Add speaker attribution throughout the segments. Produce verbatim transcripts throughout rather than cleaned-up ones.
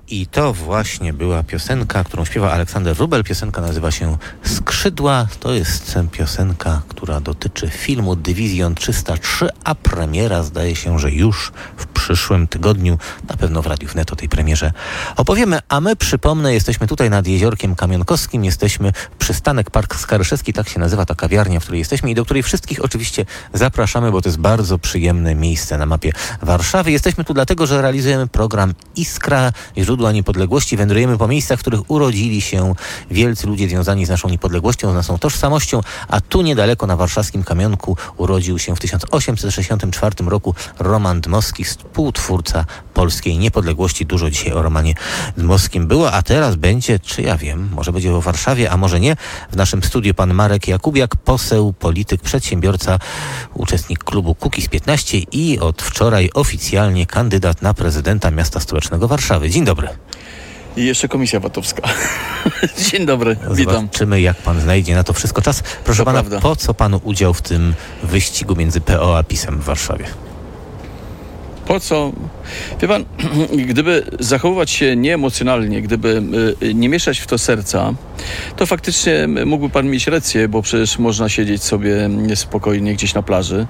Speaker 1: I to właśnie była piosenka, którą śpiewa Aleksander Wróbel. Piosenka nazywa się Skrzydła. To jest piosenka, która dotyczy filmu Dywizjon trzysta trzy, a premiera zdaje się, że już w przyszłym tygodniu. Na pewno w Radiu Wnet o tej premierze opowiemy. A my, przypomnę, jesteśmy tutaj nad Jeziorkiem Kamionkowskim. Jesteśmy przystanek Park Skaryszewski, tak się nazywa ta kawiarnia, w której jesteśmy i do której wszystkich oczywiście zapraszamy, bo to jest bardzo przyjemne miejsce na mapie Warszawy. Jesteśmy tu dlatego, że realizujemy program Iskra, Źródła Niepodległości. Wędrujemy po miejscach, w których urodzili się wielcy ludzie związani z naszą niepodległością, z naszą tożsamością, a tu niedaleko na warszawskim Kamionku urodził się w tysiąc osiemset sześćdziesiątym czwartym roku Roman Dmowski, współtwórca polskiej niepodległości. Dużo dzisiaj o Romanie Dmowskim było, a teraz będzie, czy ja wiem, może będzie o Warszawie, a może nie. W naszym studiu pan Marek Jakubiak, poseł, polityk, przedsiębiorca, uczestnik klubu Kukiz piętnaście i od wczoraj oficjalnie kandydat na prezydenta miasta stołecznego Warszawy. Dzień dobry.
Speaker 2: I jeszcze Komisja Watowska. Dzień dobry, witam.
Speaker 1: Zobaczymy, jak pan znajdzie na to wszystko czas. Proszę
Speaker 2: to
Speaker 1: pana,
Speaker 2: prawda.
Speaker 1: Po co panu udział w tym wyścigu między P O a PiS-em w Warszawie?
Speaker 2: Po co? Wie pan, gdyby zachowywać się nieemocjonalnie, gdyby y, nie mieszać w to serca, to faktycznie mógłby pan mieć rację, bo przecież można siedzieć sobie spokojnie gdzieś na plaży,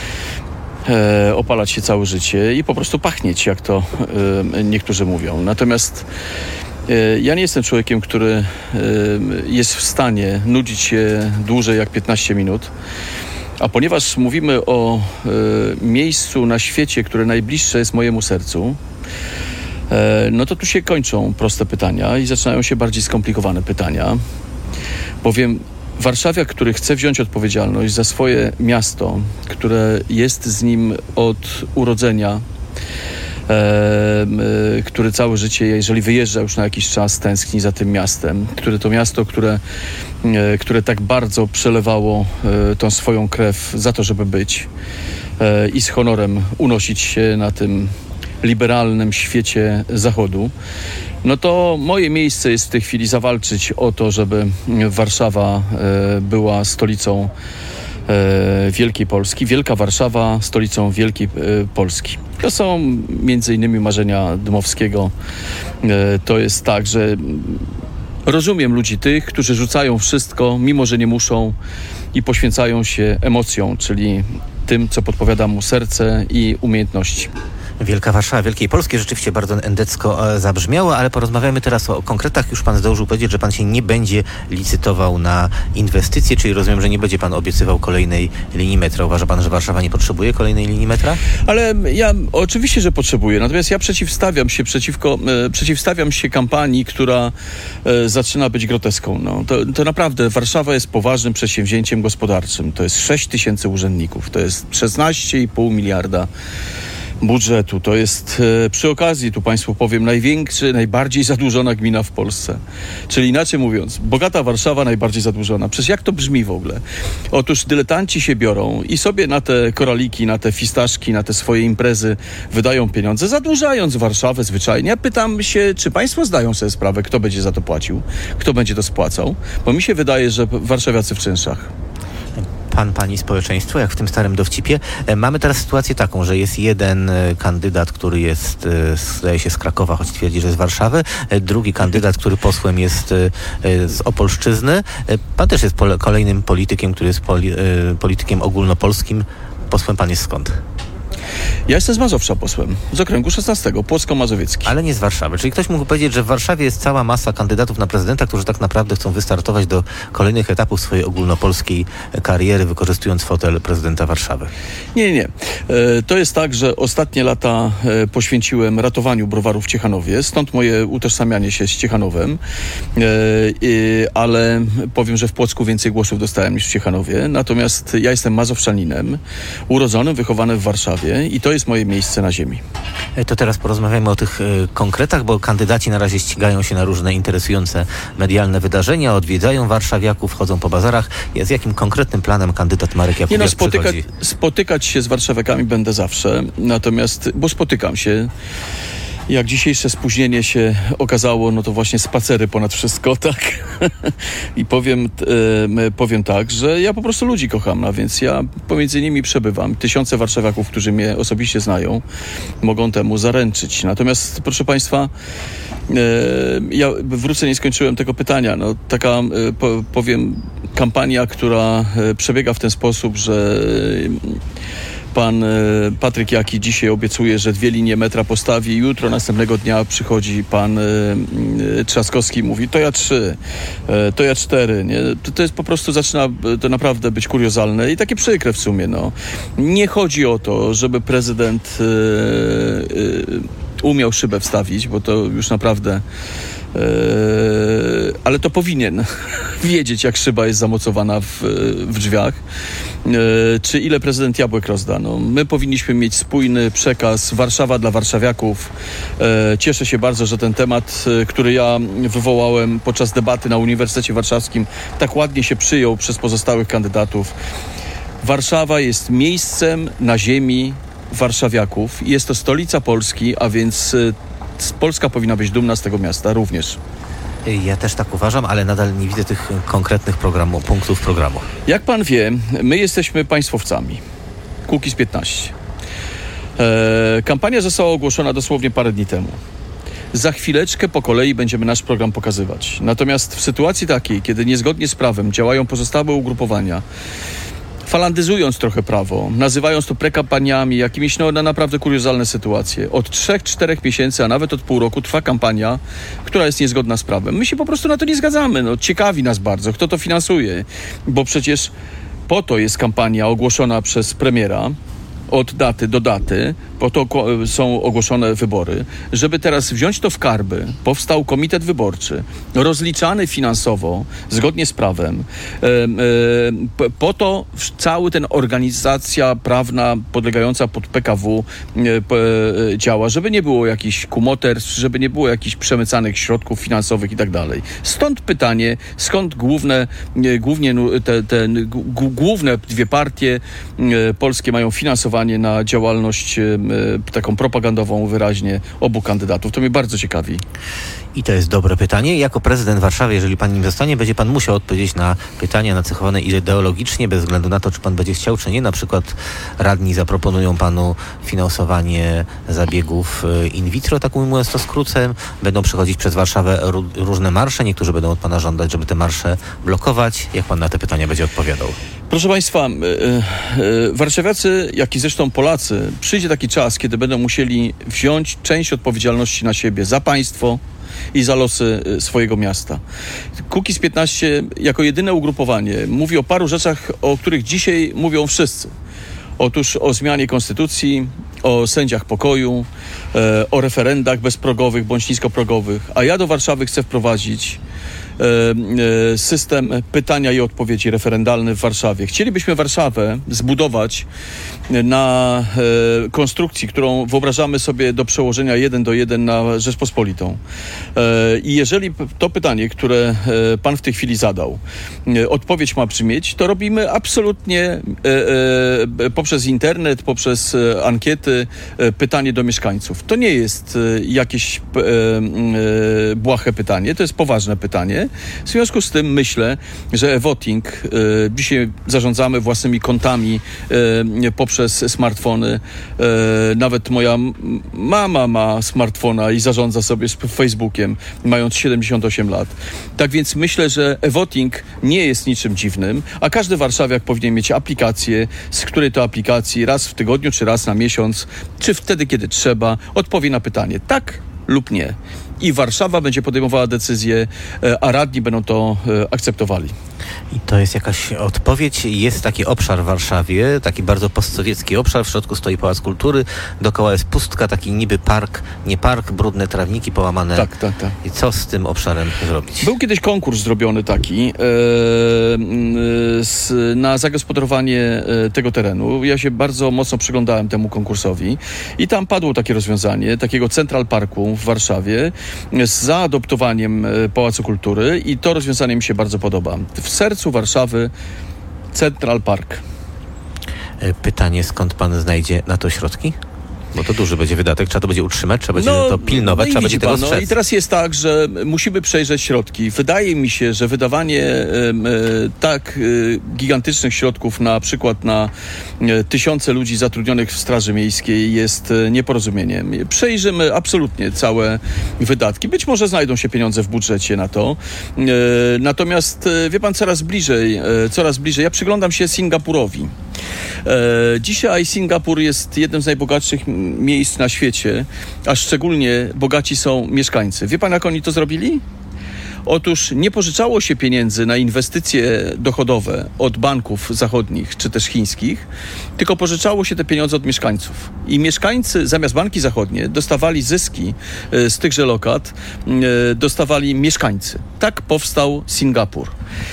Speaker 2: e, opalać się całe życie i po prostu pachnieć, jak to e, niektórzy mówią. Natomiast e, ja nie jestem człowiekiem, który e, jest w stanie nudzić się dłużej jak piętnaście minut. A ponieważ mówimy o e, miejscu na świecie, które najbliższe jest mojemu sercu, e, no to tu się kończą proste pytania i zaczynają się bardziej skomplikowane pytania. Bowiem warszawiak, który chce wziąć odpowiedzialność za swoje miasto, które jest z nim od urodzenia, e, e, który całe życie, jeżeli wyjeżdża już na jakiś czas, tęskni za tym miastem, które to miasto, które które tak bardzo przelewało e, tą swoją krew za to, żeby być e, i z honorem unosić się na tym liberalnym świecie Zachodu, no to moje miejsce jest w tej chwili zawalczyć o to, żeby Warszawa e, była stolicą e, Wielkiej Polski. Wielka Warszawa stolicą Wielkiej e, Polski. To są między innymi marzenia Dmowskiego. E, to jest tak, że rozumiem ludzi tych, którzy rzucają wszystko, mimo że nie muszą i poświęcają się emocjom, czyli tym, co podpowiada mu serce i umiejętności.
Speaker 1: Wielka Warszawa Wielkiej Polski rzeczywiście bardzo endecko zabrzmiało, ale porozmawiamy teraz o konkretach. Już pan zdążył powiedzieć, że pan się nie będzie licytował na inwestycje, czyli rozumiem, że nie będzie pan obiecywał kolejnej linii metra. Uważa pan, że Warszawa nie potrzebuje kolejnej linii metra?
Speaker 2: Ale ja oczywiście, że potrzebuję. Natomiast ja przeciwstawiam się przeciwko, e, przeciwstawiam się kampanii, która e, zaczyna być groteską. No, to, to naprawdę Warszawa jest poważnym przedsięwzięciem gospodarczym. To jest sześć tysięcy urzędników. To jest szesnaście i pół miliarda budżetu. To jest e, przy okazji, tu państwu powiem, największy, najbardziej zadłużona gmina w Polsce. Czyli inaczej mówiąc, bogata Warszawa najbardziej zadłużona. Przecież jak to brzmi w ogóle? Otóż dyletanci się biorą i sobie na te koraliki, na te fistaszki, na te swoje imprezy wydają pieniądze, zadłużając Warszawę zwyczajnie. Ja pytam się, czy państwo zdają sobie sprawę, kto będzie za to płacił? Kto będzie to spłacał? Bo mi się wydaje, że warszawiacy w czynszach.
Speaker 1: Pan, pani społeczeństwo, jak w tym starym dowcipie. Mamy teraz sytuację taką, że jest jeden kandydat, który jest, zdaje się, z Krakowa, choć twierdzi, że z Warszawy. Drugi kandydat, który posłem jest z Opolszczyzny. Pan też jest pole, kolejnym politykiem, który jest poli, politykiem ogólnopolskim. Posłem pan jest skąd?
Speaker 2: Ja jestem z Mazowsza posłem, z okręgu szesnastego, Płocko-Mazowiecki.
Speaker 1: Ale nie z Warszawy. Czyli ktoś mógł powiedzieć, że w Warszawie jest cała masa kandydatów na prezydenta, którzy tak naprawdę chcą wystartować do kolejnych etapów swojej ogólnopolskiej kariery, wykorzystując fotel prezydenta Warszawy.
Speaker 2: Nie, nie. E, to jest tak, że ostatnie lata e, poświęciłem ratowaniu browarów w Ciechanowie, stąd moje utożsamianie się z Ciechanowem, e, e, ale powiem, że w Płocku więcej głosów dostałem niż w Ciechanowie. Natomiast ja jestem mazowszaninem, urodzonym, wychowanym w Warszawie i to jest moje miejsce na ziemi.
Speaker 1: To teraz porozmawiamy o tych y, konkretach, bo kandydaci na razie ścigają się na różne interesujące medialne wydarzenia, odwiedzają warszawiaków, chodzą po bazarach. Z jakim konkretnym planem kandydat Marek Jakubiak
Speaker 2: Nie no, spotyka,
Speaker 1: przychodzi?
Speaker 2: spotykać się z warszawiakami będę zawsze, natomiast, bo spotykam się. Jak dzisiejsze spóźnienie się okazało, no to właśnie spacery ponad wszystko, tak? I powiem, e, powiem tak, że ja po prostu ludzi kocham, a więc ja pomiędzy nimi przebywam. Tysiące warszawiaków, którzy mnie osobiście znają, mogą temu zaręczyć. Natomiast, proszę państwa, Ja wrócę, nie skończyłem tego pytania. No, taka, powiem, kampania, która przebiega w ten sposób, że pan Patryk Jaki dzisiaj obiecuje, że dwie linie metra postawi. Jutro, następnego dnia przychodzi pan Trzaskowski i mówi, to ja trzy, to ja cztery. Nie? To, to jest po prostu, zaczyna to naprawdę być kuriozalne i takie przykre w sumie. No. Nie chodzi o to, żeby prezydent yy, yy, umiał szybę wstawić, bo to już naprawdę... Yy, ale to powinien wiedzieć, jak szyba jest zamocowana w, w drzwiach, yy, czy ile prezydent jabłek rozda. No, my powinniśmy mieć spójny przekaz Warszawa dla warszawiaków. Yy, cieszę się bardzo, że ten temat, yy, który ja wywołałem podczas debaty na Uniwersytecie Warszawskim, tak ładnie się przyjął przez pozostałych kandydatów. Warszawa jest miejscem na ziemi warszawiaków. Jest to stolica Polski, a więc yy, Polska powinna być dumna z tego miasta również.
Speaker 1: Ja też tak uważam, ale nadal nie widzę tych konkretnych programu, punktów programu.
Speaker 2: Jak pan wie, my jesteśmy państwowcami. Kukiz piętnaście. E, kampania została ogłoszona dosłownie parę dni temu. Za chwileczkę po kolei będziemy nasz program pokazywać. Natomiast w sytuacji takiej, kiedy niezgodnie z prawem działają pozostałe ugrupowania, falandyzując trochę prawo, nazywając to prekampaniami, jakimiś no, na naprawdę kuriozalne sytuacje. Od trzech, czterech miesięcy, a nawet od pół roku trwa kampania, która jest niezgodna z prawem. My się po prostu na to nie zgadzamy. No, ciekawi nas bardzo, kto to finansuje, bo przecież po to jest kampania ogłoszona przez premiera, od daty do daty, po to są ogłoszone wybory, żeby teraz wziąć to w karby. Powstał komitet wyborczy, rozliczany finansowo, zgodnie z prawem. Po to cały ten organizacja prawna podlegająca pod P K W działa, żeby nie było jakichś kumoterstw, żeby nie było jakichś przemycanych środków finansowych i tak dalej. Stąd pytanie, skąd główne, głównie te, te główne dwie partie polskie mają finansowanie na działalność taką propagandową wyraźnie obu kandydatów. To mnie bardzo ciekawi.
Speaker 1: I to jest dobre pytanie. Jako prezydent Warszawy, jeżeli pan nim zostanie, będzie pan musiał odpowiedzieć na pytania nacechowane ideologicznie, bez względu na to, czy pan będzie chciał, czy nie. Na przykład radni zaproponują panu finansowanie zabiegów in vitro, tak mówiąc to skrócem. Będą przechodzić przez Warszawę różne marsze. Niektórzy będą od pana żądać, żeby te marsze blokować. Jak pan na te pytania będzie odpowiadał?
Speaker 2: Proszę państwa, yy, yy, warszawiacy, jak i zresztą Polacy, przyjdzie taki czas, kiedy będą musieli wziąć część odpowiedzialności na siebie za państwo i za losy swojego miasta. Kukiz piętnaście jako jedyne ugrupowanie mówi o paru rzeczach, o których dzisiaj mówią wszyscy. Otóż o zmianie konstytucji, o sędziach pokoju, e, o referendach bezprogowych bądź niskoprogowych, a ja do Warszawy chcę wprowadzić e, e, system pytania i odpowiedzi referendalny w Warszawie. Chcielibyśmy Warszawę zbudować na e, konstrukcji, którą wyobrażamy sobie do przełożenia jeden do jeden na Rzeczpospolitą. E, I jeżeli to pytanie, które e, pan w tej chwili zadał, e, odpowiedź ma brzmieć, to robimy absolutnie e, e, poprzez internet, poprzez e, ankiety, e, pytanie do mieszkańców. To nie jest e, jakieś e, e, błahe pytanie, to jest poważne pytanie. W związku z tym myślę, że e-voting, e, dzisiaj zarządzamy własnymi kontami e, poprzez przez smartfony. E, nawet moja mama ma smartfona i zarządza sobie Facebookiem, mając siedemdziesiąt osiem lat. Tak więc myślę, że e-voting nie jest niczym dziwnym, a każdy warszawiak powinien mieć aplikację, z której to aplikacji raz w tygodniu, czy raz na miesiąc, czy wtedy, kiedy trzeba, odpowie na pytanie tak lub nie. I Warszawa będzie podejmowała decyzję, a radni będą to akceptowali.
Speaker 1: I to jest jakaś odpowiedź. Jest taki obszar w Warszawie, taki bardzo postsowiecki obszar. W środku stoi Pałac Kultury, dookoła jest pustka, taki niby park, nie park, brudne trawniki połamane.
Speaker 2: Tak, tak, tak.
Speaker 1: I co z tym obszarem zrobić?
Speaker 2: Był kiedyś konkurs zrobiony taki e, z, na zagospodarowanie e, tego terenu. Ja się bardzo mocno przyglądałem temu konkursowi i tam padło takie rozwiązanie, takiego Central Parku w Warszawie z zaadoptowaniem Pałacu Kultury i to rozwiązanie mi się bardzo podoba. W sercu Warszawy Central Park.
Speaker 1: Pytanie, skąd pan znajdzie na to środki? Bo to duży będzie wydatek, trzeba to będzie utrzymać, trzeba będzie
Speaker 2: no,
Speaker 1: to pilnować,
Speaker 2: no
Speaker 1: trzeba będzie tego
Speaker 2: pan,
Speaker 1: strzec.
Speaker 2: No i teraz jest tak, że musimy przejrzeć środki. Wydaje mi się, że wydawanie e, e, tak e, gigantycznych środków na przykład na e, tysiące ludzi zatrudnionych w Straży Miejskiej jest e, nieporozumieniem. Przejrzymy absolutnie całe wydatki. Być może znajdą się pieniądze w budżecie na to. E, natomiast e, wie pan, coraz bliżej, e, coraz bliżej. Ja przyglądam się Singapurowi. E, dzisiaj Singapur jest jednym z najbogatszych miejsc na świecie, a szczególnie bogaci są mieszkańcy. Wie pan, jak oni to zrobili? Otóż nie pożyczało się pieniędzy na inwestycje dochodowe od banków zachodnich czy też chińskich, tylko pożyczało się te pieniądze od mieszkańców. I mieszkańcy, zamiast banki zachodnie, dostawali zyski z tychże lokat, dostawali mieszkańcy. Tak powstał Singapur.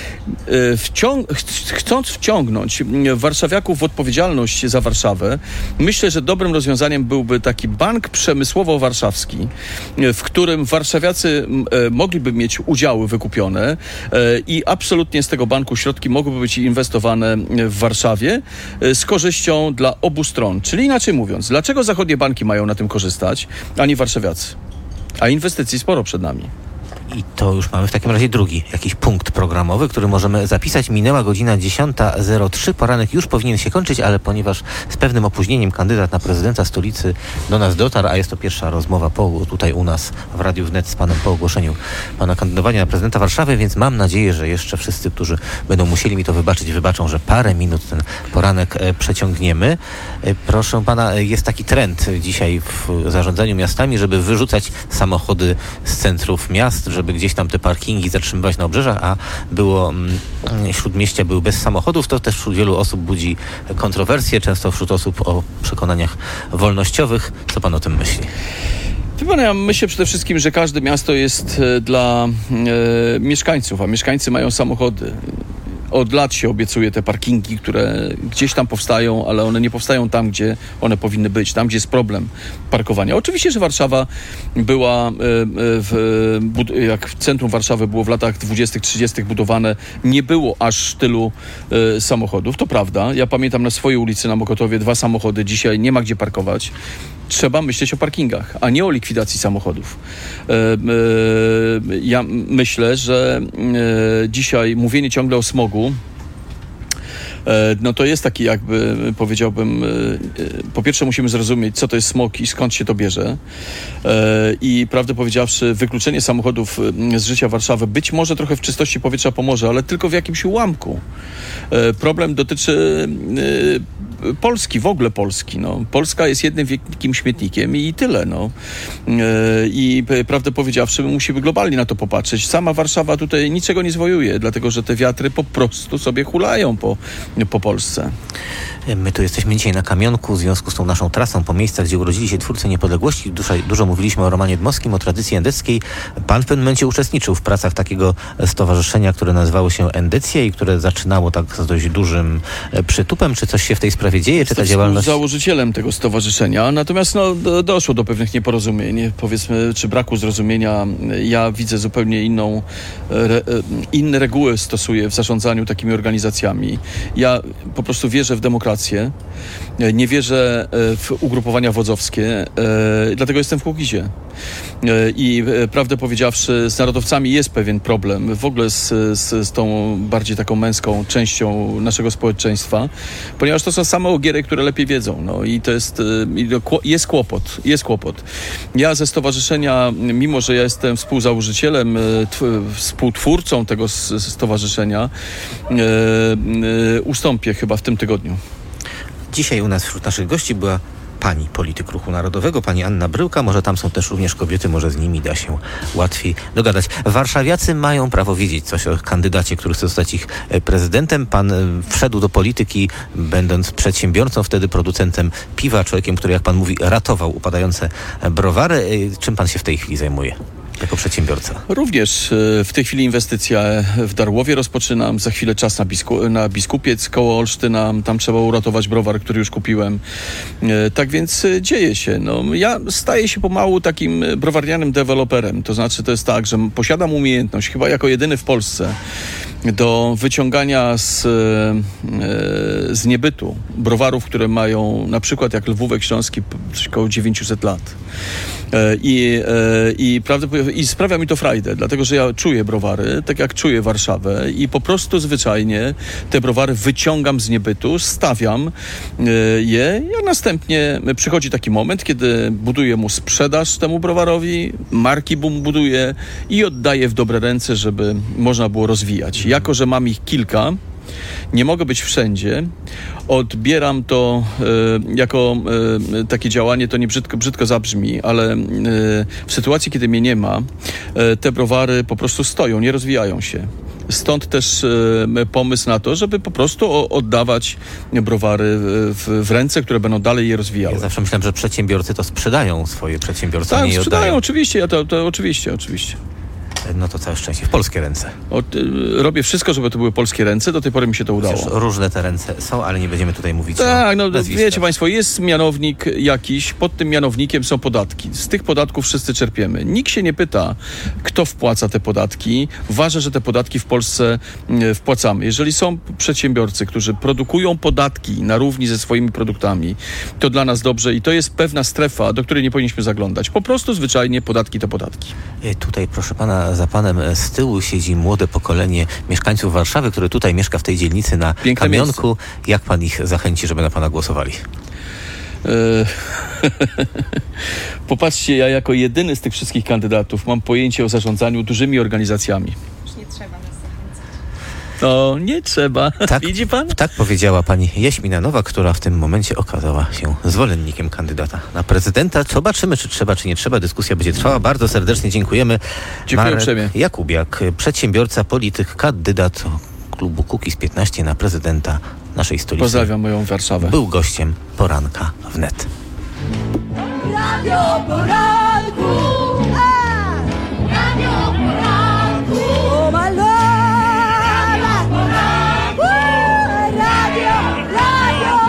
Speaker 2: Wciąg- chcąc wciągnąć warszawiaków w odpowiedzialność za Warszawę, myślę, że dobrym rozwiązaniem byłby taki bank przemysłowo-warszawski, w którym warszawiacy mogliby mieć udziały wykupione i absolutnie z tego banku środki mogłyby być inwestowane w Warszawie z korzyścią dla obu stron. Czyli inaczej mówiąc, dlaczego zachodnie banki mają na tym korzystać, a nie warszawiacy? A inwestycji sporo przed nami.
Speaker 1: I to już mamy w takim razie drugi jakiś punkt programowy, który możemy zapisać. Minęła godzina dziesiąta zero trzy. Poranek już powinien się kończyć, ale ponieważ z pewnym opóźnieniem kandydat na prezydenta stolicy do nas dotarł, a jest to pierwsza rozmowa po, tutaj u nas w Radiu Wnet z panem po ogłoszeniu pana kandydowania na prezydenta Warszawy, więc mam nadzieję, że jeszcze wszyscy, którzy będą musieli mi to wybaczyć, wybaczą, że parę minut ten poranek e, przeciągniemy. E, proszę pana, e, jest taki trend dzisiaj w zarządzaniu miastami, żeby wyrzucać samochody z centrów miast, żeby gdzieś tam te parkingi zatrzymywać na obrzeżach, a było mm, śródmieścia były bez samochodów. To też wśród wielu osób budzi kontrowersje, często wśród osób o przekonaniach wolnościowych. Co pan o tym myśli?
Speaker 2: Wie pan, ja myślę przede wszystkim, że każde miasto jest dla e, mieszkańców, a mieszkańcy mają samochody. Od lat się obiecuje te parkingi, które gdzieś tam powstają, ale one nie powstają tam, gdzie one powinny być, tam, gdzie jest problem parkowania. Oczywiście, że Warszawa była, w, jak centrum Warszawy było w latach dwudziestych, trzydziestych budowane, nie było aż tylu samochodów, to prawda. Ja pamiętam na swojej ulicy na Mokotowie dwa samochody, dzisiaj nie ma gdzie parkować. Trzeba myśleć o parkingach, a nie o likwidacji samochodów. Ja myślę, że dzisiaj mówienie ciągle o smogu, no to jest taki jakby, powiedziałbym, po pierwsze musimy zrozumieć, co to jest smog i skąd się to bierze. I prawdę powiedziawszy, wykluczenie samochodów z życia Warszawy być może trochę w czystości powietrza pomoże, ale tylko w jakimś ułamku. Problem dotyczy Polski, w ogóle Polski. No. Polska jest jednym wielkim śmietnikiem i tyle. No. I prawdę powiedziawszy, musimy globalnie na to popatrzeć. Sama Warszawa tutaj niczego nie zwojuje, dlatego że te wiatry po prostu sobie hulają po, po Polsce.
Speaker 1: My tu jesteśmy dzisiaj na Kamionku w związku z tą naszą trasą po miejscach, gdzie urodzili się twórcy niepodległości. Dużo, dużo mówiliśmy o Romanie Dmowskim, o tradycji endeckiej. Pan w pewnym momencie uczestniczył w pracach takiego stowarzyszenia, które nazywało się Endecja i które zaczynało tak z dość dużym przytupem. Czy coś się w tej sprawie dzieje? Czy ta działalność...
Speaker 2: Jestem założycielem tego stowarzyszenia, natomiast no, do, doszło do pewnych nieporozumień, powiedzmy, czy braku zrozumienia. Ja widzę zupełnie inną, re, inne reguły stosuję w zarządzaniu takimi organizacjami. Ja po prostu wierzę w demokrację. Nie wierzę w ugrupowania wodzowskie, dlatego jestem w Kukizie. I prawdę powiedziawszy, z narodowcami jest pewien problem, w ogóle z, z, z tą bardziej taką męską częścią naszego społeczeństwa, ponieważ to są same ogiery, które lepiej wiedzą. No i to jest, jest kłopot, jest kłopot. Ja ze stowarzyszenia, mimo że ja jestem współzałożycielem, współtwórcą tego stowarzyszenia, ustąpię chyba w tym tygodniu.
Speaker 1: Dzisiaj u nas wśród naszych gości była pani polityk Ruchu Narodowego, pani Anna Bryłka. Może tam są też również kobiety, może z nimi da się łatwiej dogadać. Warszawiacy mają prawo wiedzieć coś o kandydacie, który chce zostać ich prezydentem. Pan wszedł do polityki, będąc przedsiębiorcą, wtedy producentem piwa, człowiekiem, który, jak pan mówi, ratował upadające browary. Czym pan się w tej chwili zajmuje jako przedsiębiorca?
Speaker 2: Również w tej chwili inwestycja w Darłowie rozpoczynam, za chwilę czas na, Bisku, na Biskupiec koło Olsztyna, tam trzeba uratować browar, który już kupiłem. Tak więc dzieje się. No, ja staję się pomału takim browarnianym deweloperem, to znaczy to jest tak, że posiadam umiejętność, chyba jako jedyny w Polsce, do wyciągania z, z niebytu browarów, które mają na przykład jak Lwówek Śląski około dziewięćset lat. I, i, prawdę, I sprawia mi to frajdę, dlatego że ja czuję browary, tak jak czuję Warszawę i po prostu zwyczajnie te browary wyciągam z niebytu, stawiam je, a następnie przychodzi taki moment, kiedy buduję mu sprzedaż temu browarowi, marki buduję i oddaję w dobre ręce, żeby można było rozwijać. Jako że mam ich kilka, nie mogę być wszędzie, odbieram to e, jako e, takie działanie, to nie brzydko, brzydko zabrzmi, ale e, w sytuacji, kiedy mnie nie ma, e, te browary po prostu stoją, nie rozwijają się. Stąd też e, pomysł na to, żeby po prostu o, oddawać browary w, w ręce, które będą dalej je rozwijały.
Speaker 1: Ja zawsze myślałem, że przedsiębiorcy to sprzedają swoje przedsiębiorstwa,
Speaker 2: tak,
Speaker 1: nie je
Speaker 2: sprzedają,
Speaker 1: oddają.
Speaker 2: oczywiście, ja to, to oczywiście, oczywiście.
Speaker 1: No to całe szczęście w polskie ręce.
Speaker 2: O, robię wszystko, żeby to były polskie ręce. Do tej pory mi się to udało.
Speaker 1: Przecież różne te ręce są, ale nie będziemy tutaj mówić
Speaker 2: tak,
Speaker 1: o
Speaker 2: no
Speaker 1: nazwiskach.
Speaker 2: wiecie państwo, jest mianownik jakiś, pod tym mianownikiem są podatki. Z tych podatków wszyscy czerpiemy. Nikt się nie pyta, kto wpłaca te podatki. Ważne, że te podatki w Polsce wpłacamy. Jeżeli są przedsiębiorcy, którzy produkują podatki na równi ze swoimi produktami, to dla nas dobrze i to jest pewna strefa, do której nie powinniśmy zaglądać. Po prostu zwyczajnie podatki to podatki.
Speaker 1: Tutaj, proszę pana, za panem z tyłu siedzi młode pokolenie mieszkańców Warszawy, które tutaj mieszka w tej dzielnicy na
Speaker 2: Piękne
Speaker 1: Kamionku.
Speaker 2: miejsce.
Speaker 1: Jak pan ich zachęci, żeby na pana głosowali?
Speaker 2: Popatrzcie, ja jako jedyny z tych wszystkich kandydatów mam pojęcie o zarządzaniu dużymi organizacjami.
Speaker 3: Już nie trzeba nas zachęcać.
Speaker 2: No, nie trzeba.
Speaker 1: Tak,
Speaker 2: Widzi pan?
Speaker 1: Tak powiedziała pani Jaśmina Nowak, która w tym momencie okazała się zwolennikiem kandydata na prezydenta. Zobaczymy, czy trzeba, czy nie trzeba. Dyskusja będzie trwała. Bardzo serdecznie dziękujemy.
Speaker 2: Dziękuję
Speaker 1: Marek
Speaker 2: uprzejmie.
Speaker 1: Jakubiak, przedsiębiorca, polityk, kandydat klubu Kukiz piętnaście na prezydenta naszej stolicy.
Speaker 2: Pozdrawiam moją Warszawę.
Speaker 1: Był gościem Poranka Wnet.
Speaker 4: Radio Poranku, a! Radio Poranku, o my love, Radio Poranku, Radio, Radio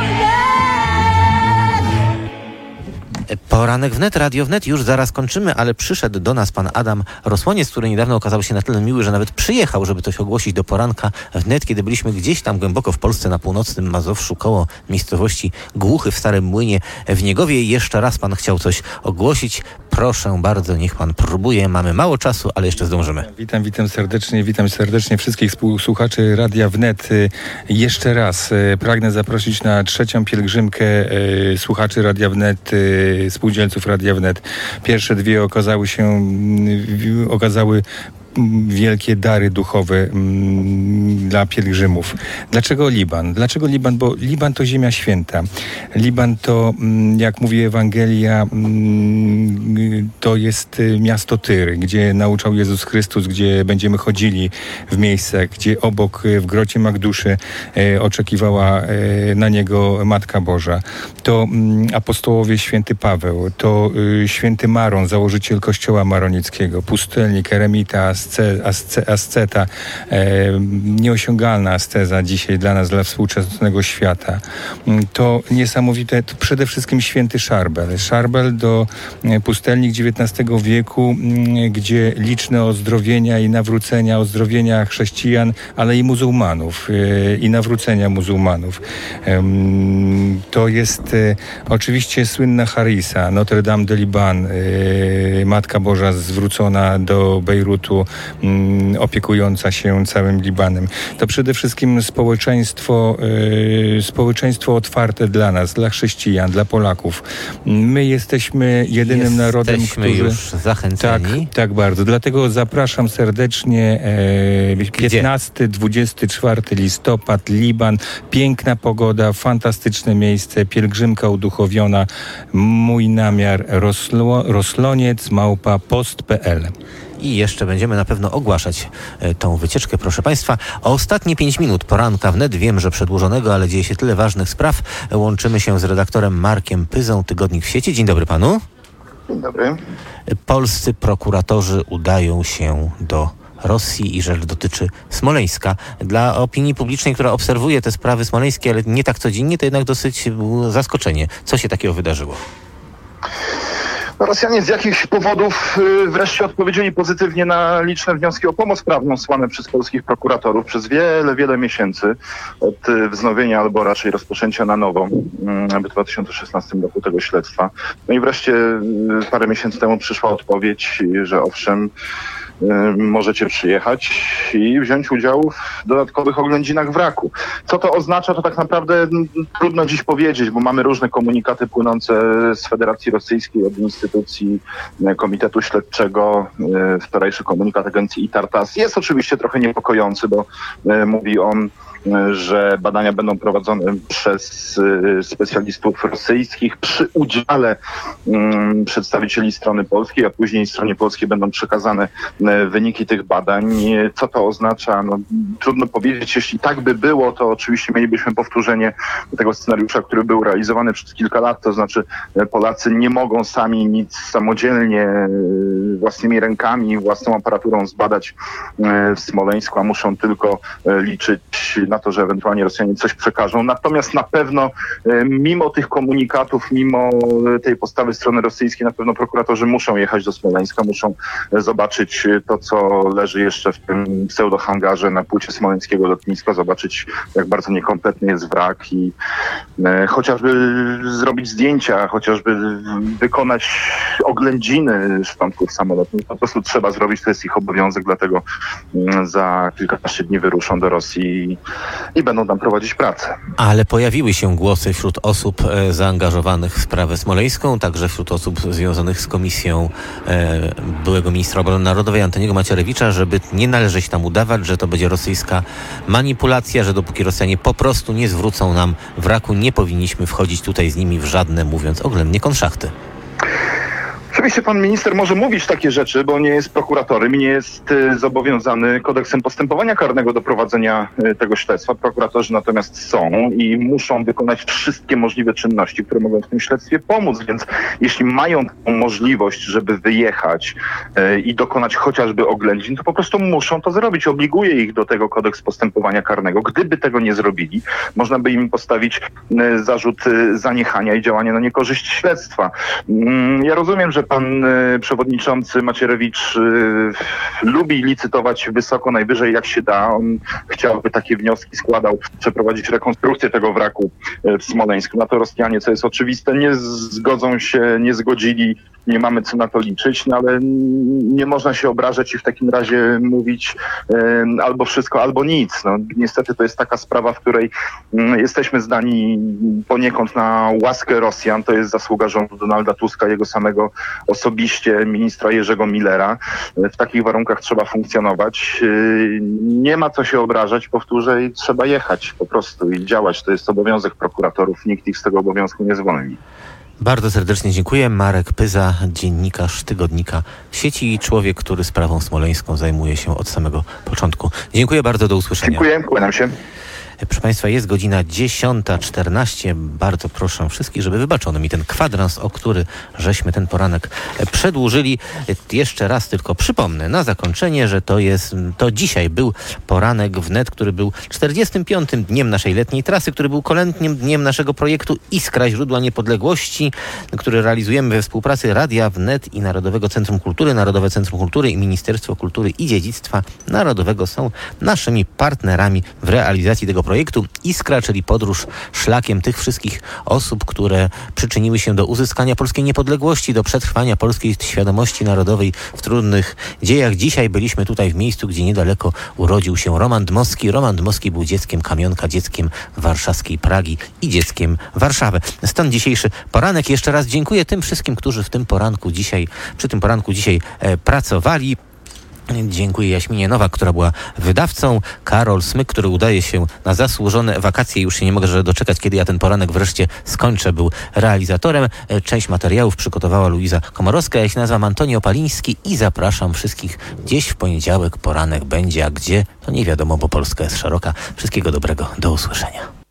Speaker 4: Wnet.
Speaker 1: Poranek Wnet, Radio Wnet, już zaraz kończymy, ale przyszedł do nas pan Adam Rosłoniec, który niedawno okazał się na tyle miły, że nawet przyjechał, żeby coś ogłosić do Poranka Wnet, kiedy byliśmy gdzieś tam głęboko w Polsce, na północnym Mazowszu, koło miejscowości Głuchy w Starym Młynie w Niegowie. I jeszcze raz pan chciał coś ogłosić. Proszę bardzo, niech pan próbuje. Mamy mało czasu, ale jeszcze zdążymy.
Speaker 5: Witam, witam serdecznie, witam serdecznie wszystkich słuchaczy Radia Wnet. Jeszcze raz pragnę zaprosić na trzecią pielgrzymkę słuchaczy Radia Wnet, spółdzielców Radia Wnet. Pierwsze dwie okazały się, okazały wielkie dary duchowe mm, dla pielgrzymów. Dlaczego Liban? Dlaczego Liban? Bo Liban to ziemia święta. Liban to, mm, jak mówi Ewangelia, mm, to jest miasto Tyr, gdzie nauczał Jezus Chrystus, gdzie będziemy chodzili w miejscach, gdzie obok w grocie Magduszy e, oczekiwała e, na niego Matka Boża. To mm, apostołowie święty Paweł, to y, święty Maron, założyciel kościoła maronickiego, pustelnik, eremita, Asce, asceta, e, nieosiągalna asceza dzisiaj dla nas, dla współczesnego świata. To niesamowite, to przede wszystkim święty Szarbel. Szarbel do pustelnik dziewiętnastego wieku, gdzie liczne ozdrowienia i nawrócenia, ozdrowienia chrześcijan, ale i muzułmanów, e, i nawrócenia muzułmanów. E, to jest e, oczywiście słynna Harisa, Notre Dame de Liban, e, Matka Boża zwrócona do Bejrutu, opiekująca się całym Libanem. To przede wszystkim społeczeństwo, e, społeczeństwo otwarte dla nas, dla chrześcijan, dla Polaków. My jesteśmy jedynym
Speaker 1: jesteśmy
Speaker 5: narodem, który...
Speaker 1: już zachęceni.
Speaker 5: Tak, tak bardzo. Dlatego zapraszam serdecznie e, piętnasty dwudziesty czwarty listopad, Liban. Piękna pogoda, fantastyczne miejsce, pielgrzymka uduchowiona. Mój namiar roslo, rosloniec małpa post kropka p l.
Speaker 1: I jeszcze będziemy na pewno ogłaszać e, tą wycieczkę, proszę państwa. O ostatnie pięć minut Poranka Wnet, wiem, że przedłużonego, ale dzieje się tyle ważnych spraw. Łączymy się z redaktorem Markiem Pyzą, Tygodnik w sieci. Dzień dobry panu.
Speaker 6: Dzień dobry.
Speaker 1: Polscy prokuratorzy udają się do Rosji i rzecz dotyczy Smoleńska. Dla opinii publicznej, która obserwuje te sprawy smoleńskie, ale nie tak codziennie, to jednak dosyć było zaskoczenie. Co się takiego wydarzyło?
Speaker 6: Rosjanie z jakichś powodów y, wreszcie odpowiedzieli pozytywnie na liczne wnioski o pomoc prawną słane przez polskich prokuratorów przez wiele, wiele miesięcy od y, wznowienia albo raczej rozpoczęcia na nowo y, w dwa tysiące szesnastym roku tego śledztwa. No i wreszcie y, parę miesięcy temu przyszła odpowiedź, y, że owszem, możecie przyjechać i wziąć udział w dodatkowych oględzinach wraku. Co to oznacza, to tak naprawdę trudno dziś powiedzieć, bo mamy różne komunikaty płynące z Federacji Rosyjskiej od instytucji Komitetu Śledczego. Wczorajszy komunikat agencji ITAR-TASS jest oczywiście trochę niepokojący, bo mówi on, że badania będą prowadzone przez specjalistów rosyjskich przy udziale um, przedstawicieli strony polskiej, a później stronie polskiej będą przekazane wyniki tych badań. Co to oznacza? No, trudno powiedzieć. Jeśli tak by było, to oczywiście mielibyśmy powtórzenie tego scenariusza, który był realizowany przez kilka lat. To znaczy Polacy nie mogą sami nic samodzielnie, własnymi rękami, własną aparaturą zbadać w Smoleńsku, a muszą tylko liczyć na to, że ewentualnie Rosjanie coś przekażą. Natomiast na pewno mimo tych komunikatów, mimo tej postawy strony rosyjskiej, na pewno prokuratorzy muszą jechać do Smoleńska, muszą zobaczyć to, co leży jeszcze w tym pseudohangarze na płycie smoleńskiego lotniska, zobaczyć, jak bardzo niekompletny jest wrak i e, chociażby zrobić zdjęcia, chociażby wykonać oględziny szczątków samolotów. Po prostu trzeba zrobić, to jest ich obowiązek, dlatego m, za kilkanaście dni wyruszą do Rosji i będą tam prowadzić pracę.
Speaker 1: Ale pojawiły się głosy wśród osób e, zaangażowanych w sprawę smoleńską, także wśród osób związanych z komisją e, byłego ministra obrony narodowej Antoniego Macierewicza, żeby nie należeć tam udawać, że to będzie rosyjska manipulacja, że dopóki Rosjanie po prostu nie zwrócą nam wraku, nie powinniśmy wchodzić tutaj z nimi w żadne, mówiąc oględnie, konszachty.
Speaker 6: Oczywiście pan minister może mówić takie rzeczy, bo nie jest prokuratorem i nie jest y, zobowiązany kodeksem postępowania karnego do prowadzenia y, tego śledztwa. Prokuratorzy natomiast są i muszą wykonać wszystkie możliwe czynności, które mogą w tym śledztwie pomóc. Więc jeśli mają taką możliwość, żeby wyjechać y, i dokonać chociażby oględzin, to po prostu muszą to zrobić. Obliguje ich do tego kodeks postępowania karnego. Gdyby tego nie zrobili, można by im postawić y, zarzut y, zaniechania i działania na niekorzyść śledztwa. Y, ja rozumiem, że pan y, przewodniczący Macierewicz y, lubi licytować wysoko, najwyżej jak się da. On chciałby takie wnioski, składał, przeprowadzić rekonstrukcję tego wraku y, w Smoleńsku. Na to Rosjanie, co jest oczywiste, nie zgodzą się, nie zgodzili, nie mamy co na to liczyć, no ale nie można się obrażać i w takim razie mówić y, albo wszystko, albo nic. No, niestety to jest taka sprawa, w której y, jesteśmy zdani poniekąd na łaskę Rosjan. To jest zasługa rządu Donalda Tuska, jego samego osobiście, ministra Jerzego Millera. W takich warunkach trzeba funkcjonować. Nie ma co się obrażać, powtórzę, i trzeba jechać po prostu i działać. To jest obowiązek prokuratorów. Nikt ich z tego obowiązku nie zwolni.
Speaker 1: Bardzo serdecznie dziękuję. Marek Pyza, dziennikarz tygodnika Sieci i człowiek, który sprawą smoleńską zajmuje się od samego początku. Dziękuję bardzo, do usłyszenia.
Speaker 6: Dziękuję, kłaniam się.
Speaker 1: Proszę Państwa, jest godzina dziesiąta czternaście. Bardzo proszę wszystkich, żeby wybaczono mi ten kwadrans, o który żeśmy ten poranek przedłużyli. Jeszcze raz tylko przypomnę na zakończenie, że to jest, to dzisiaj był poranek wnet, który był czterdziestym piątym dniem naszej letniej trasy, który był kolędnym dniem naszego projektu Iskra, źródła niepodległości, który realizujemy we współpracy Radia Wnet i Narodowego Centrum Kultury. Narodowe Centrum Kultury i Ministerstwo Kultury i Dziedzictwa Narodowego są naszymi partnerami w realizacji tego projektu Iskra, czyli podróż szlakiem tych wszystkich osób, które przyczyniły się do uzyskania polskiej niepodległości, do przetrwania polskiej świadomości narodowej w trudnych dziejach. Dzisiaj byliśmy tutaj w miejscu, gdzie niedaleko urodził się Roman Dmowski. Roman Dmowski był dzieckiem Kamionka, dzieckiem warszawskiej Pragi i dzieckiem Warszawy. Stąd dzisiejszy poranek. Jeszcze raz dziękuję tym wszystkim, którzy w tym poranku dzisiaj, przy tym poranku dzisiaj e, pracowali. Dziękuję Jaśminie Nowak, która była wydawcą, Karol Smyk, który udaje się na zasłużone wakacje. Już się nie mogę doczekać, kiedy ja ten poranek wreszcie skończę, był realizatorem. Część materiałów przygotowała Luiza Komorowska. Ja się nazywam Antoni Opaliński i zapraszam wszystkich gdzieś w poniedziałek. Poranek będzie, a gdzie? To nie wiadomo, bo Polska jest szeroka. Wszystkiego dobrego. Do usłyszenia.